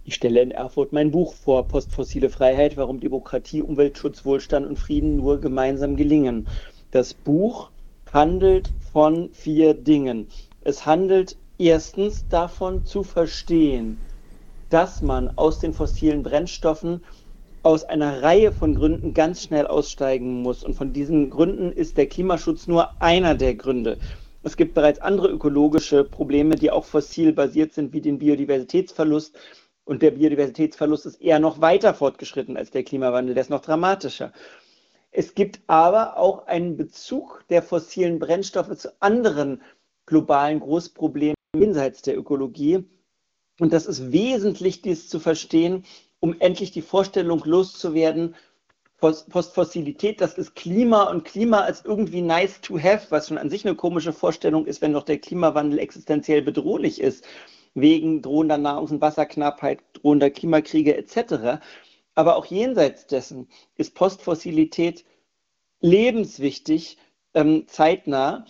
Ich stelle in Erfurt mein Buch vor, Postfossile Freiheit, warum Demokratie, Umweltschutz, Wohlstand und Frieden nur gemeinsam gelingen. Das Buch handelt von 4 Dingen. Es handelt erstens davon zu verstehen, dass man aus den fossilen Brennstoffen aus einer Reihe von Gründen ganz schnell aussteigen muss. Und von diesen Gründen ist der Klimaschutz nur einer der Gründe. Es gibt bereits andere ökologische Probleme, die auch fossil basiert sind, wie den Biodiversitätsverlust. Und der Biodiversitätsverlust ist eher noch weiter fortgeschritten als der Klimawandel, der ist noch dramatischer. Es gibt aber auch einen Bezug der fossilen Brennstoffe zu anderen globalen Großproblemen jenseits der Ökologie. Und das ist wesentlich, dies zu verstehen, um endlich die Vorstellung loszuwerden, Postfossilität, das ist Klima und Klima als irgendwie nice to have, was schon an sich eine komische Vorstellung ist, wenn doch der Klimawandel existenziell bedrohlich ist, wegen drohender Nahrungs- und Wasserknappheit, drohender Klimakriege etc. Aber auch jenseits dessen ist Postfossilität lebenswichtig, zeitnah,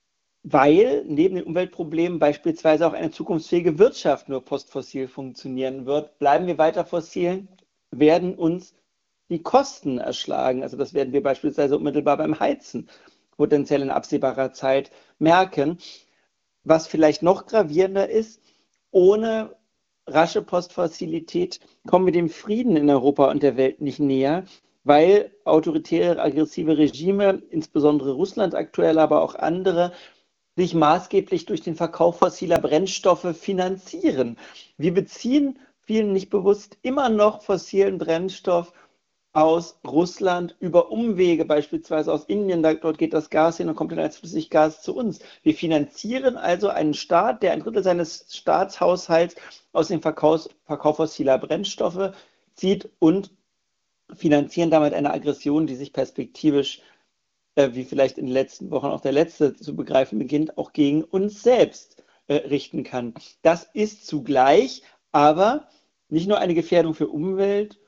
weil neben den Umweltproblemen beispielsweise auch eine zukunftsfähige Wirtschaft nur postfossil funktionieren wird. Bleiben wir weiter fossil, werden uns die Kosten erschlagen. Also das werden wir beispielsweise unmittelbar beim Heizen potenziell in absehbarer Zeit merken. Was vielleicht noch gravierender ist, ohne rasche Postfossilität kommen wir dem Frieden in Europa und der Welt nicht näher, weil autoritäre, aggressive Regime, insbesondere Russland aktuell, aber auch andere, sich maßgeblich durch den Verkauf fossiler Brennstoffe finanzieren. Wir beziehen, vielen nicht bewusst, immer noch fossilen Brennstoff aus Russland über Umwege, beispielsweise aus Indien, dort geht das Gas hin und kommt dann als Flüssiggas zu uns. Wir finanzieren also einen Staat, der ein Drittel seines Staatshaushalts aus dem Verkauf fossiler Brennstoffe zieht und finanzieren damit eine Aggression, die sich perspektivisch, wie vielleicht in den letzten Wochen auch der letzte zu begreifen beginnt, auch gegen uns selbst richten kann. Das ist zugleich aber nicht nur eine Gefährdung für Umwelt,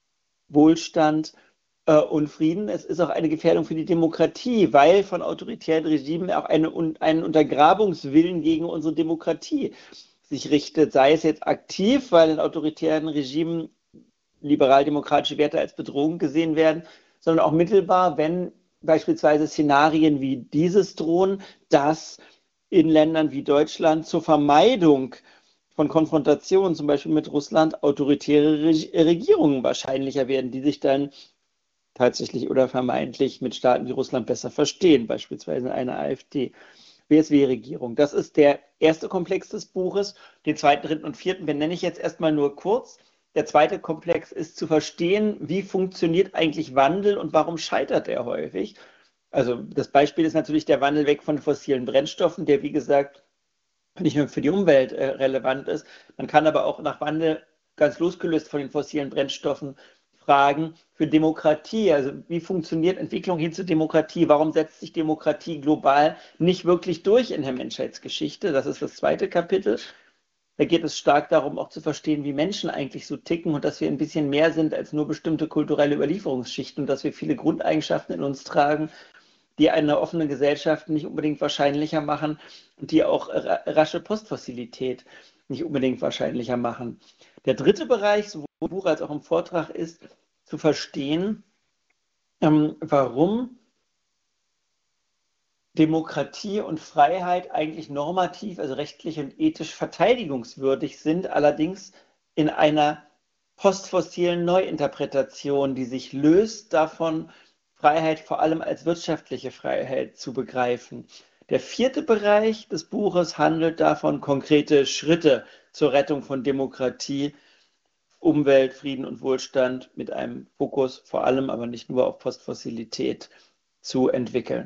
Wohlstand und Frieden, es ist auch eine Gefährdung für die Demokratie, weil von autoritären Regimen auch einen Untergrabungswillen gegen unsere Demokratie sich richtet, sei es jetzt aktiv, weil in autoritären Regimen liberal-demokratische Werte als Bedrohung gesehen werden, sondern auch mittelbar, wenn beispielsweise Szenarien wie dieses drohen, dass in Ländern wie Deutschland zur Vermeidung von Konfrontationen, zum Beispiel mit Russland, autoritäre Regierungen wahrscheinlicher werden, die sich dann tatsächlich oder vermeintlich mit Staaten wie Russland besser verstehen, beispielsweise eine AfD. BSW-Regierung. Das ist der erste Komplex des Buches. Den zweiten, dritten und vierten benenne ich jetzt erstmal nur kurz. Der zweite Komplex ist zu verstehen, wie funktioniert eigentlich Wandel und warum scheitert er häufig. Also das Beispiel ist natürlich der Wandel weg von fossilen Brennstoffen, der wie gesagt nicht nur für die Umwelt relevant ist. Man kann aber auch nach Wandel ganz losgelöst von den fossilen Brennstoffen fragen für Demokratie. Also wie funktioniert Entwicklung hin zur Demokratie? Warum setzt sich Demokratie global nicht wirklich durch in der Menschheitsgeschichte? Das ist das zweite Kapitel. Da geht es stark darum, auch zu verstehen, wie Menschen eigentlich so ticken und dass wir ein bisschen mehr sind als nur bestimmte kulturelle Überlieferungsschichten und dass wir viele Grundeigenschaften in uns tragen, die eine offene Gesellschaft nicht unbedingt wahrscheinlicher machen und die auch rasche Postfossilität nicht unbedingt wahrscheinlicher machen. Der dritte Bereich, sowohl im Buch als auch im Vortrag, ist zu verstehen, warum Demokratie und Freiheit eigentlich normativ, also rechtlich und ethisch verteidigungswürdig sind, allerdings in einer postfossilen Neuinterpretation, die sich löst davon, Freiheit vor allem als wirtschaftliche Freiheit zu begreifen. Der vierte Bereich des Buches handelt davon, konkrete Schritte zur Rettung von Demokratie, Umwelt, Frieden und Wohlstand mit einem Fokus vor allem, aber nicht nur auf Postfossilität zu entwickeln.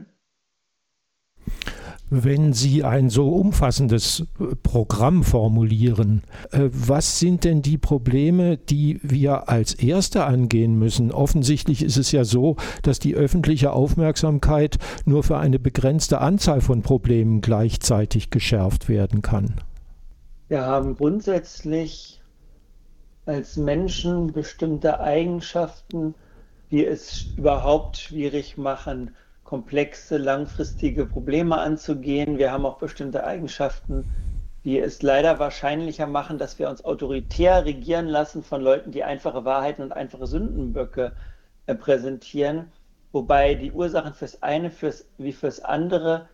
Wenn Sie ein so umfassendes Programm formulieren, was sind denn die Probleme, die wir als Erste angehen müssen? Offensichtlich ist es ja so, dass die öffentliche Aufmerksamkeit nur für eine begrenzte Anzahl von Problemen gleichzeitig geschärft werden kann. Wir haben grundsätzlich als Menschen bestimmte Eigenschaften, die es überhaupt schwierig machen, komplexe, langfristige Probleme anzugehen. Wir haben auch bestimmte Eigenschaften, die es leider wahrscheinlicher machen, dass wir uns autoritär regieren lassen von Leuten, die einfache Wahrheiten und einfache Sündenböcke präsentieren, wobei die Ursachen fürs eine wie fürs andere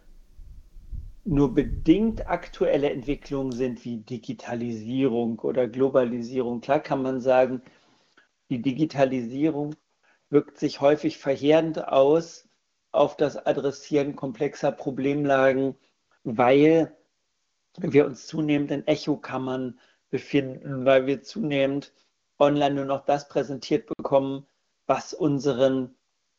nur bedingt aktuelle Entwicklungen sind, wie Digitalisierung oder Globalisierung. Klar kann man sagen, die Digitalisierung wirkt sich häufig verheerend aus auf das Adressieren komplexer Problemlagen, weil wir uns zunehmend in Echokammern befinden, weil wir zunehmend online nur noch das präsentiert bekommen, was unseren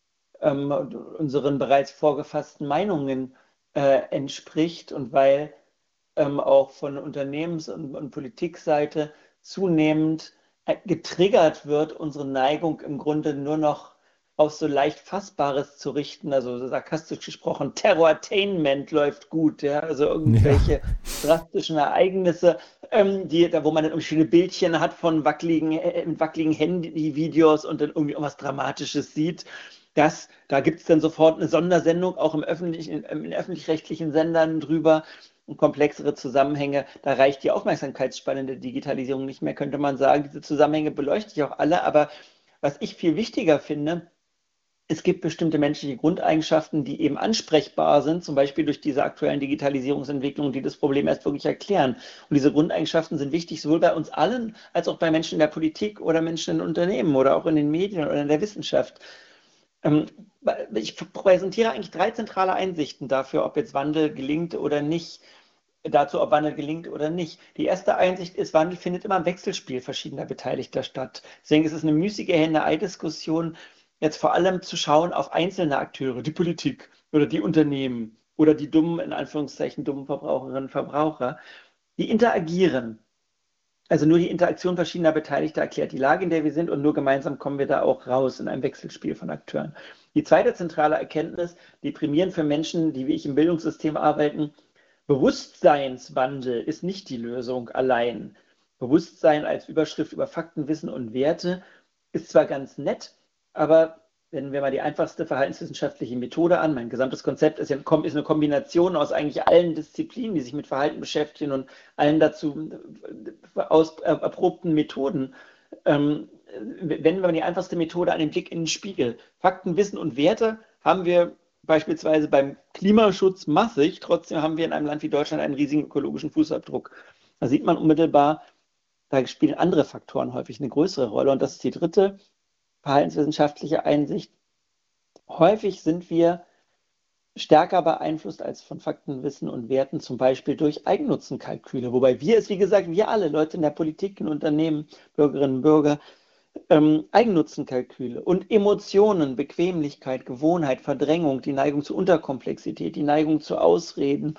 bereits vorgefassten Meinungen entspricht und weil auch von Unternehmens- und Politikseite zunehmend getriggert wird, unsere Neigung im Grunde nur noch auf so leicht Fassbares zu richten, also so sarkastisch gesprochen, Terrortainment läuft gut, ja, also irgendwelche drastischen Ereignisse, wo man dann irgendwie schöne Bildchen hat von wackeligen Handyvideos und dann irgendwie irgendwas Dramatisches sieht. Da gibt es dann sofort eine Sondersendung, auch in öffentlich-rechtlichen Sendern drüber und komplexere Zusammenhänge. Da reicht die Aufmerksamkeitsspanne der Digitalisierung nicht mehr, könnte man sagen. Diese Zusammenhänge beleuchte ich auch alle, aber was ich viel wichtiger finde, es gibt bestimmte menschliche Grundeigenschaften, die eben ansprechbar sind, zum Beispiel durch diese aktuellen Digitalisierungsentwicklungen, die das Problem erst wirklich erklären. Und diese Grundeigenschaften sind wichtig, sowohl bei uns allen, als auch bei Menschen in der Politik oder Menschen in Unternehmen oder auch in den Medien oder in der Wissenschaft. Ich präsentiere eigentlich 3 zentrale Einsichten dafür, ob jetzt Wandel gelingt oder nicht. Dazu, ob Wandel gelingt oder nicht. Die erste Einsicht ist, Wandel findet immer im Wechselspiel verschiedener Beteiligter statt. Deswegen ist es eine müßige Henne-Ei-Diskussion, jetzt vor allem zu schauen auf einzelne Akteure, die Politik oder die Unternehmen oder die dummen, in Anführungszeichen, dummen Verbraucherinnen und Verbraucher, die interagieren. Also nur die Interaktion verschiedener Beteiligter erklärt die Lage, in der wir sind und nur gemeinsam kommen wir da auch raus in einem Wechselspiel von Akteuren. Die zweite zentrale Erkenntnis, deprimierend für Menschen, die wie ich im Bildungssystem arbeiten, Bewusstseinswandel ist nicht die Lösung allein. Bewusstsein als Überschrift über Fakten, Wissen und Werte ist zwar ganz nett, aber wenden wir mal die einfachste verhaltenswissenschaftliche Methode an. Mein gesamtes Konzept ist eine Kombination aus eigentlich allen Disziplinen, die sich mit Verhalten beschäftigen und allen dazu erprobten Methoden. Wenden wir mal die einfachste Methode an den Blick in den Spiegel. Fakten, Wissen und Werte haben wir beispielsweise beim Klimaschutz massig. Trotzdem haben wir in einem Land wie Deutschland einen riesigen ökologischen Fußabdruck. Da sieht man unmittelbar, da spielen andere Faktoren häufig eine größere Rolle. Und das ist die dritte verhaltenswissenschaftliche Einsicht. Häufig sind wir stärker beeinflusst als von Fakten, Wissen und Werten, zum Beispiel durch Eigennutzenkalküle. Wobei wir es, wie gesagt, wir alle, Leute in der Politik, in Unternehmen, Bürgerinnen und Bürger, Eigennutzenkalküle und Emotionen, Bequemlichkeit, Gewohnheit, Verdrängung, die Neigung zu Unterkomplexität, die Neigung zu Ausreden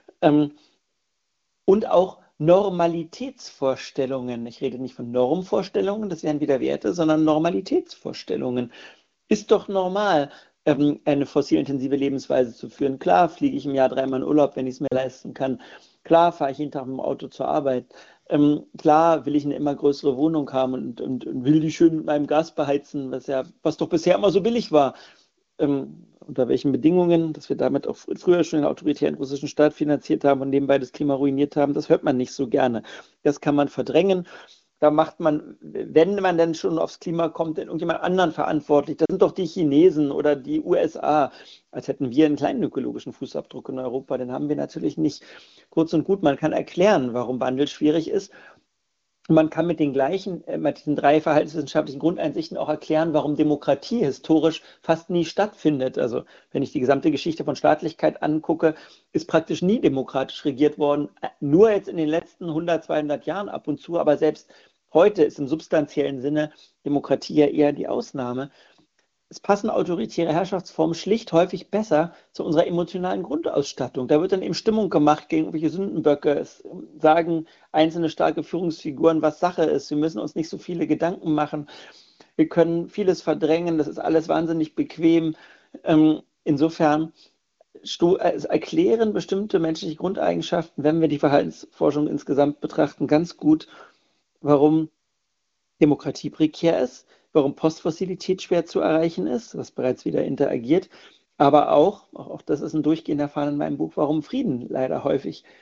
und auch Normalitätsvorstellungen. Ich rede nicht von Normvorstellungen, das wären wieder Werte, sondern Normalitätsvorstellungen. Ist doch normal, eine fossilintensive Lebensweise zu führen. Klar fliege ich im Jahr 3-mal in Urlaub, wenn ich es mir leisten kann. Klar fahre ich jeden Tag mit dem Auto zur Arbeit. Klar will ich eine immer größere Wohnung haben und will die schön mit meinem Gas beheizen, was doch bisher immer so billig war. Unter welchen Bedingungen, dass wir damit auch früher schon den autoritären russischen Staat finanziert haben und nebenbei das Klima ruiniert haben, das hört man nicht so gerne. Das kann man verdrängen. Da macht man, wenn man denn schon aufs Klima kommt, irgendjemand anderen verantwortlich. Das sind doch die Chinesen oder die USA. Als hätten wir einen kleinen ökologischen Fußabdruck in Europa. Den haben wir natürlich nicht. Kurz und gut, man kann erklären, warum Wandel schwierig ist. Und man kann mit diesen 3 verhaltenswissenschaftlichen Grundeinsichten auch erklären, warum Demokratie historisch fast nie stattfindet. Also wenn ich die gesamte Geschichte von Staatlichkeit angucke, ist praktisch nie demokratisch regiert worden. Nur jetzt in den letzten 100, 200 Jahren ab und zu, aber selbst heute ist im substanziellen Sinne Demokratie ja eher die Ausnahme. Es passen autoritäre Herrschaftsformen schlicht häufig besser zu unserer emotionalen Grundausstattung. Da wird dann eben Stimmung gemacht gegen irgendwelche Sündenböcke. Es sagen einzelne starke Führungsfiguren, was Sache ist. Wir müssen uns nicht so viele Gedanken machen. Wir können vieles verdrängen. Das ist alles wahnsinnig bequem. Insofern erklären bestimmte menschliche Grundeigenschaften, wenn wir die Verhaltensforschung insgesamt betrachten, ganz gut, warum Demokratie prekär ist, warum Postfossilität schwer zu erreichen ist, was bereits wieder interagiert, aber auch das ist ein durchgehender Fall in meinem Buch, warum Frieden leider häufig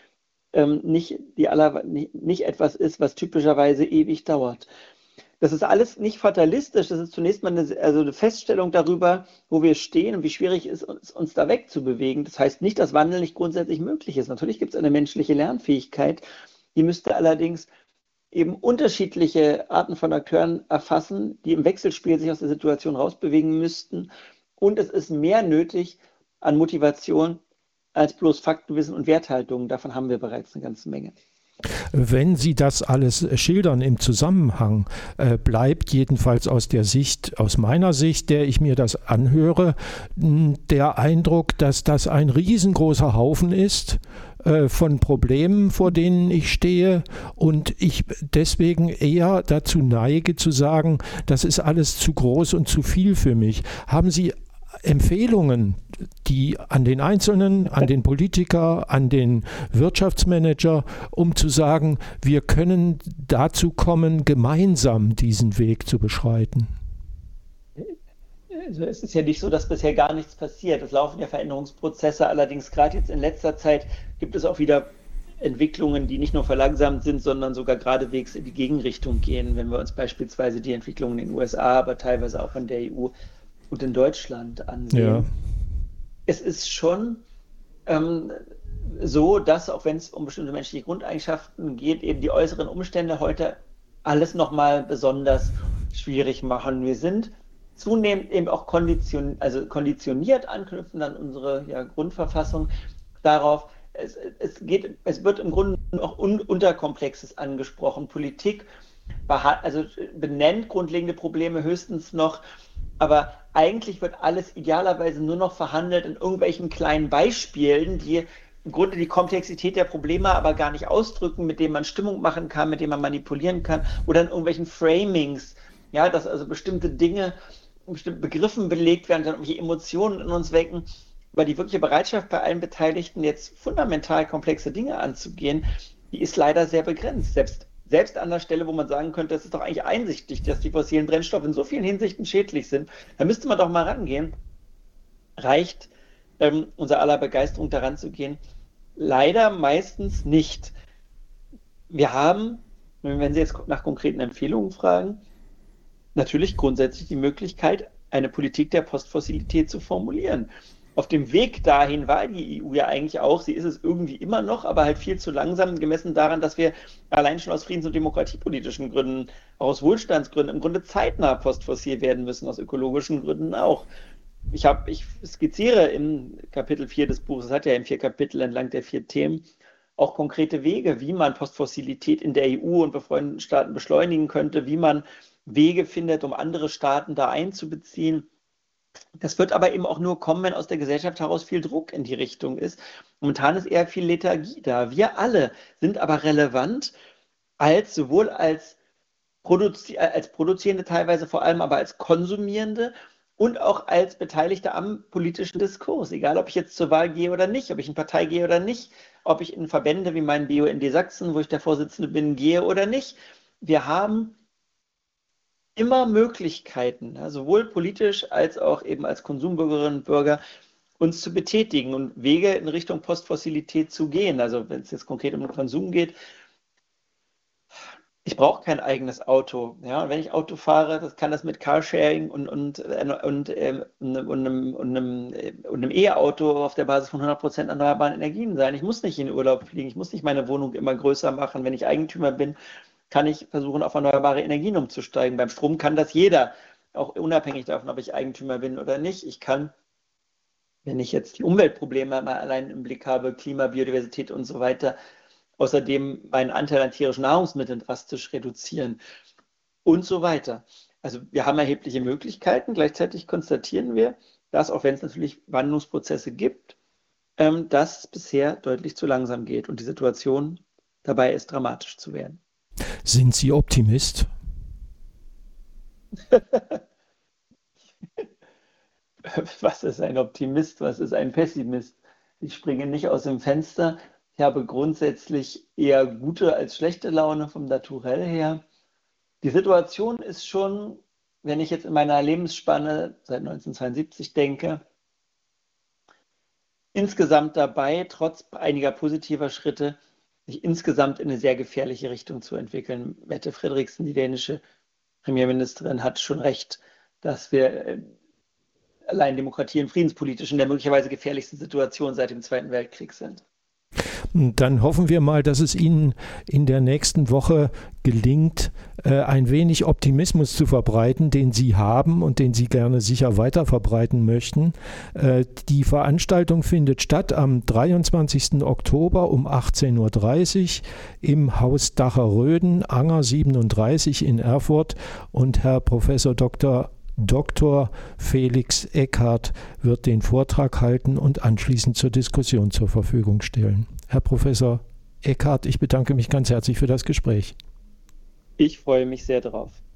nicht etwas ist, was typischerweise ewig dauert. Das ist alles nicht fatalistisch, das ist zunächst mal eine Feststellung darüber, wo wir stehen und wie schwierig es ist, uns da wegzubewegen. Das heißt nicht, dass Wandel nicht grundsätzlich möglich ist. Natürlich gibt es eine menschliche Lernfähigkeit, die müsste allerdings eben unterschiedliche Arten von Akteuren erfassen, die im Wechselspiel sich aus der Situation rausbewegen müssten. Und es ist mehr nötig an Motivation als bloß Faktenwissen und Werthaltung. Davon haben wir bereits eine ganze Menge. Wenn Sie das alles schildern im Zusammenhang, bleibt jedenfalls aus meiner Sicht, der ich mir das anhöre, der Eindruck, dass das ein riesengroßer Haufen ist von Problemen, vor denen ich stehe und ich deswegen eher dazu neige zu sagen, das ist alles zu groß und zu viel für mich. Haben Sie Empfehlungen, die an den Einzelnen, an den Politiker, an den Wirtschaftsmanager, um zu sagen, wir können dazu kommen, gemeinsam diesen Weg zu beschreiten? Also es ist ja nicht so, dass bisher gar nichts passiert. Es laufen ja Veränderungsprozesse, allerdings gerade jetzt in letzter Zeit gibt es auch wieder Entwicklungen, die nicht nur verlangsamt sind, sondern sogar geradewegs in die Gegenrichtung gehen, wenn wir uns beispielsweise die Entwicklungen in den USA, aber teilweise auch in der EU und in Deutschland ansehen. Ja. Es ist schon so, dass, auch wenn es um bestimmte menschliche Grundeigenschaften geht, eben die äußeren Umstände heute alles nochmal besonders schwierig machen. Wir sind zunehmend eben auch konditioniert, anknüpfen an unsere Grundverfassung darauf. Es wird im Grunde noch Unterkomplexes angesprochen. Politik benennt grundlegende Probleme höchstens noch, aber eigentlich wird alles idealerweise nur noch verhandelt in irgendwelchen kleinen Beispielen, die im Grunde die Komplexität der Probleme aber gar nicht ausdrücken, mit denen man Stimmung machen kann, mit denen man manipulieren kann, oder in irgendwelchen Framings, ja, dass also bestimmte Dinge, bestimmte Begriffen belegt werden, dann irgendwelche Emotionen in uns wecken, aber die wirkliche Bereitschaft bei allen Beteiligten, jetzt fundamental komplexe Dinge anzugehen, die ist leider sehr begrenzt. Selbst an der Stelle, wo man sagen könnte, es ist doch eigentlich einsichtig, dass die fossilen Brennstoffe in so vielen Hinsichten schädlich sind, da müsste man doch mal rangehen. Reicht unser aller Begeisterung daran zu gehen? Leider meistens nicht. Wir haben, wenn Sie jetzt nach konkreten Empfehlungen fragen, natürlich grundsätzlich die Möglichkeit, eine Politik der Postfossilität zu formulieren. Auf dem Weg dahin war die EU ja eigentlich auch, sie ist es irgendwie immer noch, aber halt viel zu langsam, gemessen daran, dass wir allein schon aus friedens- und demokratiepolitischen Gründen, auch aus Wohlstandsgründen, im Grunde zeitnah postfossil werden müssen, aus ökologischen Gründen auch. Ich skizziere im Kapitel 4 des Buches, es hat ja in 4 Kapitel entlang der 4 Themen, auch konkrete Wege, wie man Postfossilität in der EU und befreundeten Staaten beschleunigen könnte, wie man Wege findet, um andere Staaten da einzubeziehen. Das wird aber eben auch nur kommen, wenn aus der Gesellschaft heraus viel Druck in die Richtung ist. Momentan ist eher viel Lethargie da. Wir alle sind aber relevant, sowohl als Produzierende teilweise, vor allem aber als Konsumierende und auch als Beteiligte am politischen Diskurs. Egal, ob ich jetzt zur Wahl gehe oder nicht, ob ich in Partei gehe oder nicht, ob ich in Verbände wie meinen BUND Sachsen, wo ich der Vorsitzende bin, gehe oder nicht. Wir haben immer Möglichkeiten, sowohl politisch als auch eben als Konsumbürgerinnen und Bürger, uns zu betätigen und Wege in Richtung Postfossilität zu gehen. Also wenn es jetzt konkret um den Konsum geht, ich brauche kein eigenes Auto. Ja? Und wenn ich Auto fahre, kann das mit Carsharing und einem E-Auto auf der Basis von 100% erneuerbaren Energien sein. Ich muss nicht in den Urlaub fliegen, ich muss nicht meine Wohnung immer größer machen. Wenn ich Eigentümer bin, kann ich versuchen, auf erneuerbare Energien umzusteigen. Beim Strom kann das jeder, auch unabhängig davon, ob ich Eigentümer bin oder nicht. Ich kann, wenn ich jetzt die Umweltprobleme mal allein im Blick habe, Klima, Biodiversität und so weiter, außerdem meinen Anteil an tierischen Nahrungsmitteln drastisch reduzieren und so weiter. Also wir haben erhebliche Möglichkeiten. Gleichzeitig konstatieren wir, dass, auch wenn es natürlich Wandlungsprozesse gibt, dass es bisher deutlich zu langsam geht und die Situation dabei ist, dramatisch zu werden. Sind Sie Optimist? Was ist ein Optimist? Was ist ein Pessimist? Ich springe nicht aus dem Fenster. Ich habe grundsätzlich eher gute als schlechte Laune vom Naturell her. Die Situation ist schon, wenn ich jetzt in meiner Lebensspanne seit 1972 denke, insgesamt dabei, trotz einiger positiver Schritte, sich insgesamt in eine sehr gefährliche Richtung zu entwickeln. Mette Frederiksen, die dänische Premierministerin, hat schon recht, dass wir allein Demokratie und friedenspolitisch in der möglicherweise gefährlichsten Situation seit dem Zweiten Weltkrieg sind. Dann hoffen wir mal, dass es Ihnen in der nächsten Woche gelingt, ein wenig Optimismus zu verbreiten, den Sie haben und den Sie gerne sicher weiter verbreiten möchten. Die Veranstaltung findet statt am 23. Oktober um 18:30 Uhr im Haus Dacher-Röden, Anger 37 in Erfurt, und Herr Professor Dr. Felix Eckhardt wird den Vortrag halten und anschließend zur Diskussion zur Verfügung stellen. Herr Professor Eckhardt, ich bedanke mich ganz herzlich für das Gespräch. Ich freue mich sehr drauf.